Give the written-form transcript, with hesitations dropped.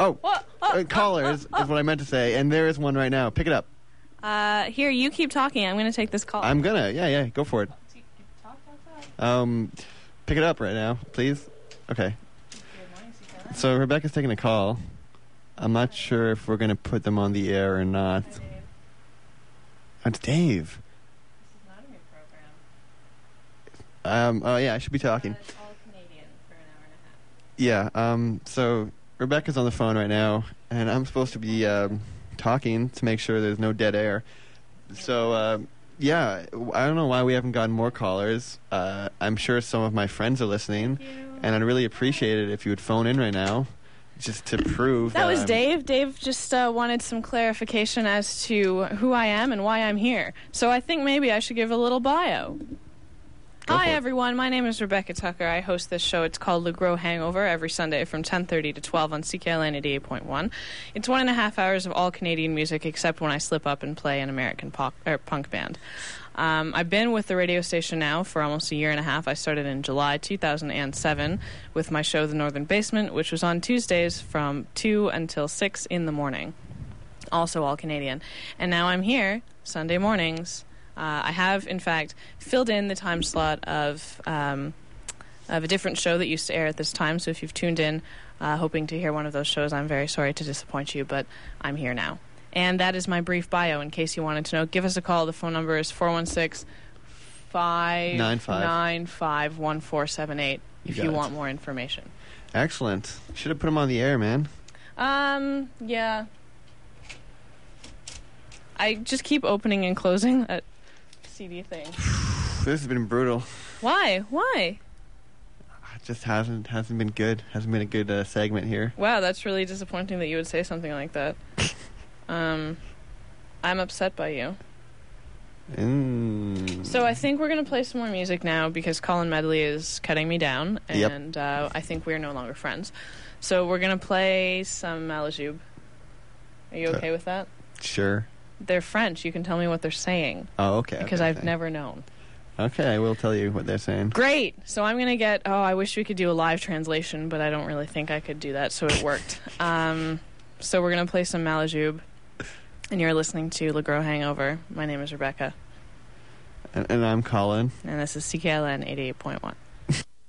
Oh, callers is what I meant to say, and there is one right now. Pick it up. Here, you keep talking. I'm going to take this call. I'm gonna. Yeah, go for it. Pick it up right now, please. Okay. So Rebecca's taking a call. I'm not sure if we're going to put them on the air or not. Hi, Dave. It's Dave. This is not a new program. Oh, yeah, I should be talking. It's all Canadian for an hour and a half. Yeah, so Rebecca's on the phone right now, and I'm supposed to be talking to make sure there's no dead air. So, yeah, I don't know why we haven't gotten more callers. I'm sure some of my friends are listening, and I'd really appreciate it if you would phone in right now, just to prove that was Dave. Dave just wanted some clarification as to who I am and why I'm here. So I think maybe I should give a little bio. Hi, everyone. My name is Rebecca Tucker. I host this show. It's called Le Gros Hangover every Sunday from 10:30 to 12 on CKLN 88.1. It's 1.5 hours of all Canadian music except when I slip up and play an American punk band. I've been with the radio station now for almost a year and a half. I started in July 2007 with my show The Northern Basement, which was on Tuesdays from 2 until 6 in the morning. Also all Canadian. And now I'm here Sunday mornings. I have, in fact, filled in the time slot of a different show that used to air at this time. So if you've tuned in hoping to hear one of those shows, I'm very sorry to disappoint you, but I'm here now. And that is my brief bio, in case you wanted to know. Give us a call. The phone number is 416-595-1478 if you want more information. Excellent. Should have put them on the air, man. Yeah. I just keep opening and closing that CD thing. This has been brutal. Why? It just hasn't been good. Hasn't been a good segment here. Wow, that's really disappointing that you would say something like that. I'm upset by you. So I think we're going to play some more music now because Colin Medley is cutting me down, and I think we're no longer friends. So we're going to play some Malajube. Are you okay with that? Sure. They're French. You can tell me what they're saying. Oh, okay. Because I've never known. Okay, I will tell you what they're saying. Great. So I'm going to get... Oh, I wish we could do a live translation, but I don't really think I could do that, so it worked. So we're going to play some Malajube. And you're listening to Le Gros Hangover. My name is Rebecca. And I'm Colin. And this is CKLN 88.1.